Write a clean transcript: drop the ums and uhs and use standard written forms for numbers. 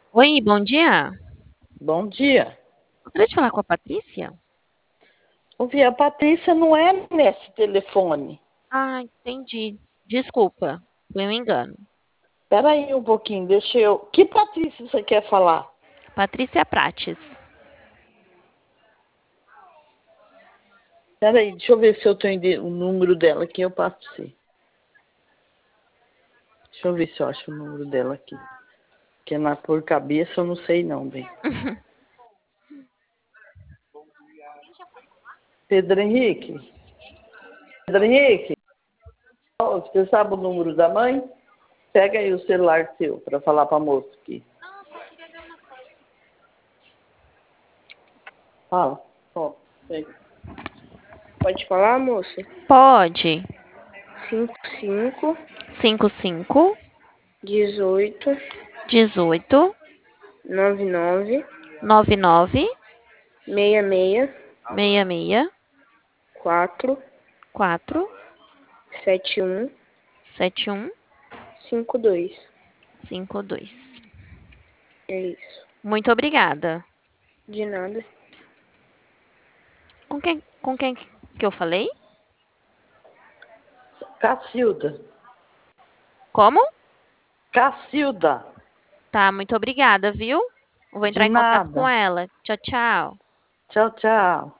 Oi, bom dia. Bom dia. Gostaria de falar com a Patrícia? Ouvi, a Patrícia não é nesse telefone. Ah, entendi. Desculpa, foi um engano. Espera aí um pouquinho, deixa eu... Que Patrícia você quer falar? Patrícia Prates. Espera aí, deixa eu ver se eu tenho o número dela aqui, eu passo pra você. Deixa eu ver se eu acho o número dela aqui. Porque por cabeça eu não sei não, bem. Pedro Henrique? Pedro Henrique? Ó, você sabe o número da mãe? Pega aí o celular seu para falar para a moça aqui. Fala. Ó, pega. Pode falar, moça? Pode. 55 55 18 18 99 99 66 66 4 4 71 71 52. 52. É isso. Muito obrigada. De nada. Com quem que eu falei? Cacilda. Como? Cacilda. Tá, muito obrigada, viu? Eu vou De entrar em contato com nada. ela. Tchau, tchau. Tchau, tchau.